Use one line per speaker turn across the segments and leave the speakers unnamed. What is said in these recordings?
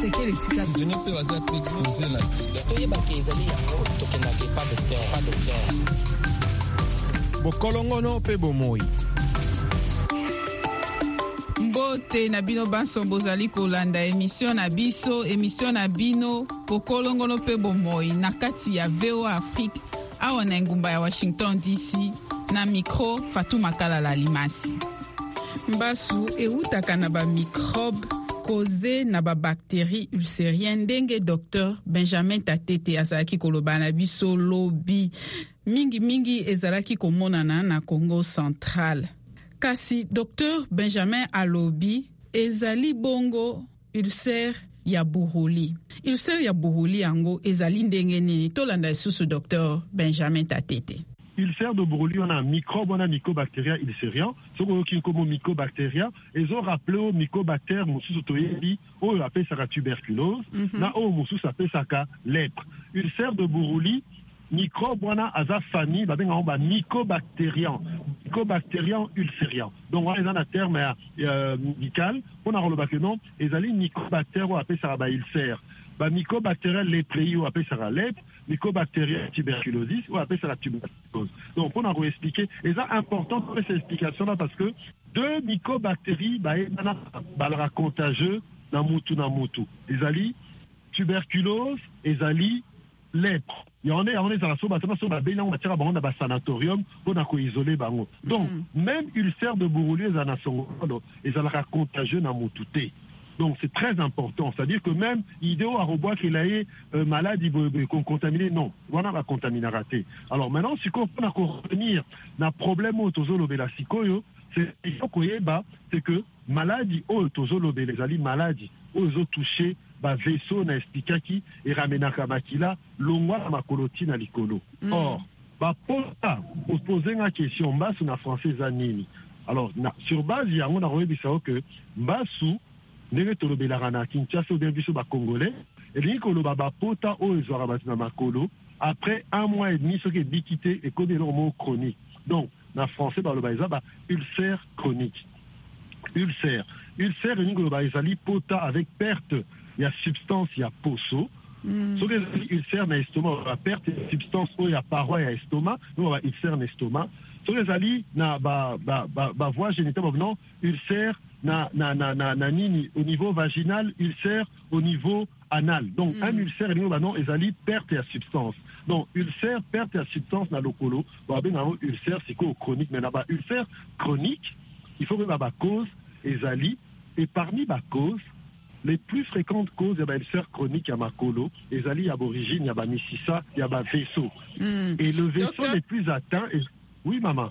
sekele tika
prisonnier pe baza pe exposé na sida
toyebaka ezali yango tokendaka pas docteur
bokolongono pe bomoi.
mbote na bino banso bozali kolanda émission na biso émission na bino bokolongono pe bomoi na kati ya VOA Afrique awa na ngumba ya Washington DC na micro Fatou Makala Limasi. Mbasu eutaka na ba microbe causé na ba bactéries ulcériennes ndenge Dr Benjamin Tatete azalaki koloba na biso lobi mingi ezalaki komonana na Congo Central. Kasi Dr Benjamin alobi ezali bongo ulcère ya buruli. Ulcère ya buruli yango ezali ndenge nini tolanda lisusu Dr Benjamin Tatete.
Ulcère de Buruli, on a un microbe, on a Mycobacteria ulcerian. Ce qu'on a comme Mycobacteria, ils ont rappelé au Mycobactère, moussous autoyébi, on appelle ça la tuberculose, na on moussous appelle ça la lèpre. Ulcère de Buruli, microbe, on a à sa famille, bah ben on a Mycobacterian ulcerian. Donc on a un terme médical, on a relevé que non, ils allaient Mycobactère, on appelle ça la ulcère. Bah Mycobacteria léprei, on appelle ça la lèpre. Mycobacteria tuberculosis, on appelle ça la tuberculose. Donc, on a réexpliqué. Et c'est important de faire cette explication-là parce que deux mycobactéries, leur contagieux, na mutu. Ils allient tuberculose, ils allient lèpre. Il y en a, on est dans la somme, on a un sanatorium, on a isolé. Donc, même ulcère de Buruli, ils ont contagieux na mutu. Donc c'est très important, c'est-à-dire que même idéo à rebois qu'il a eu maladie contaminée, non, voilà la contamination ratée. Alors maintenant, si on peut revenir dans le problème autozolobe la sikoyo, c'est que maladie autozolobe les ali maladie aux touché ba vaisseau na expliquaki et ramenaka makila longwa makoloti na likolo. Or ba pota poser une question mbasu na français anini. Alors sur base ya on a rebi ça que mbasu ndenge tolobelaka na Kinshasa ou biso ba congolais elingi koloba bapota oyo ezwaka bato na makolo après 1 mois et demi soki ebikite ekomi eloko moko chronique. Donc na français baloba eza ba ulcère chronique. Ulcère elingi koloba ezali pota avec perte ya substance ya poso. Soki ezali ulcère na estomac ba perte ya substance oyo ya paroi ya estomac donc ba ulcère na estomac. Soki ezali na ba voie génitale non ulcère na nini au niveau vaginal, ulcère au niveau anal. Donc un ulcère non ezali perte ya substance. Donc ulcère perte ya substance na lokolo, ba ben ulcère c'est quoi chronique mais na ba ulcère chronique, il faut que ba cause ezali et parmi ba cause les plus fréquentes causes ya ba ulcère chronique ya makolo, ezali ya origine ya ba misisa, ya ba vaisseau. Et le vaisseau le plus atteint est oui maman.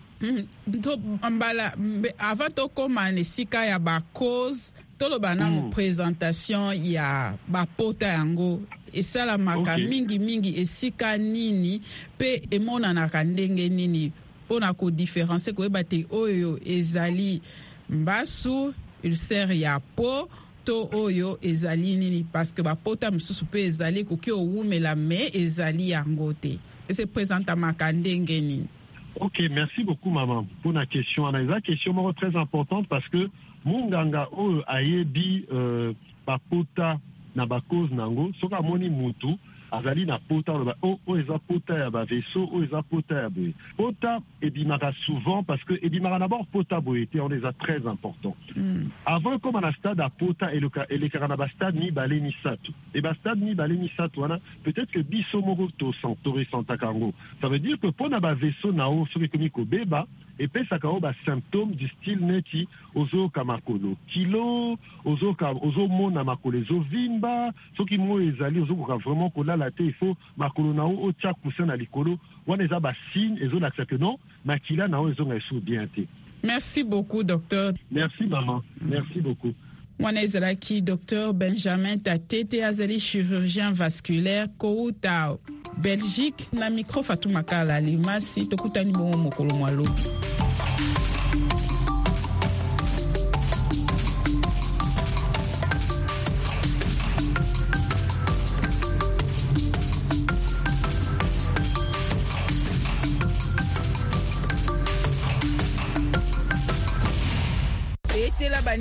Avant de commencer sika ya ba cause toloba na présentation ya ba pota yango esala maka mingi esika nini pe emona na kandenge nini pona ko différencier ko ebate oyo ezali mbasu ulcère ya po to oyo ezali nini parce que ba pota msusu pe ezali ko ki owumela me ezali yango te et se présente maka ndenge nini.
Ok, merci beaucoup maman pour la question. La question est très importante parce que munganga o ayebi bapota na bakose nango soka moni mutu azali na pota o eza pota ya ba vaisseau o eza pota ya boye. Pota ebimaka souvent parce que ebimaka d'abord pota boyete on les a très important. Avant comme à la stade à pota et le karana stade ni balé ni satu. Et ba stade ni balé ni satu wana peut-être que biso moko to santori santakango. Ça veut dire que pona ba vaisseau na o soki komiko beba et puis ça kao ba symptômes du style neti ozo kamakolo kilo ozo mona makolo zo vimba soki mo ezali ozo ko vraiment kola la te il faut makolo na o tia kusa na likolo wana eza ba signe ezo lakisa que non makila na o ezo ngaso bien te.
Merci beaucoup docteur.
Merci maman. Merci beaucoup.
Wana ezalaki Dr Benjamin Tatete azali chirurgien vasculaire kouta Belgique na micro Fatou Makala Limasi tokutani bongo mokolo mwalobi.